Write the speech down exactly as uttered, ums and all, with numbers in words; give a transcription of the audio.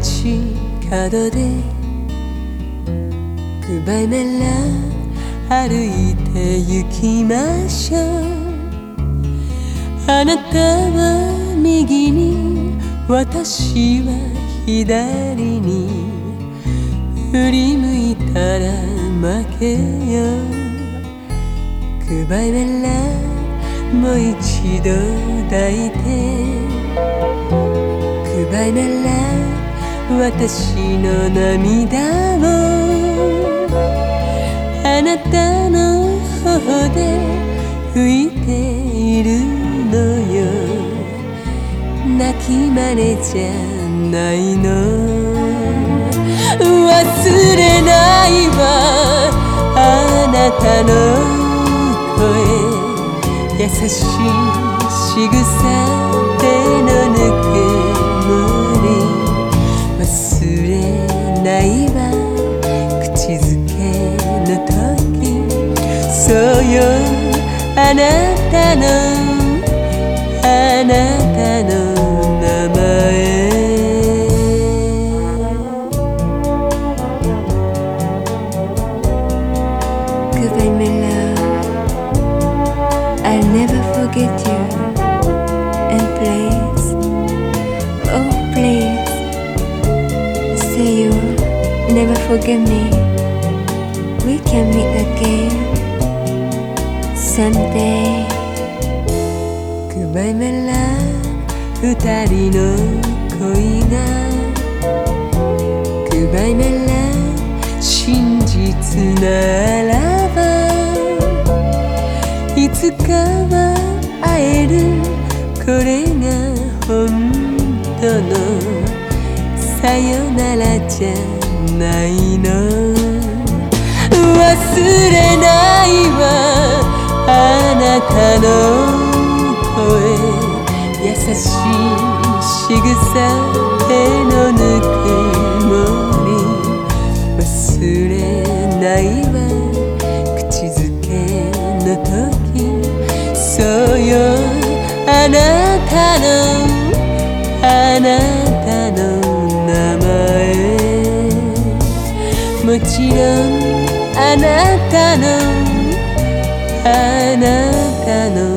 街角でグバイメラ歩いて行きましょう。あなたは右に私は左に振り向いたら負けよ。グバイメラもう一度抱いて。グバイメラ私の涙をあなたの頬で拭いているのよ。泣き真似じゃないの。忘れないわあなたの声、優しい仕草手のぬくもり。忘れないわ口づけの時。そうよあなたのあなたの名前。Goodbye my love, I'll never forget you. And please, oh please, say you'll never forget me. We can meet again someday. Goodbye my love 二人の恋が Goodbye my love 真実ならばいつかは会える。これが本当のさよならじゃないの。忘れないわあなたの声、優しい仕草手のぬくもり。忘れないわ口づけの時。そうよあなたのあなたの名前。もちろんあなたのあなたの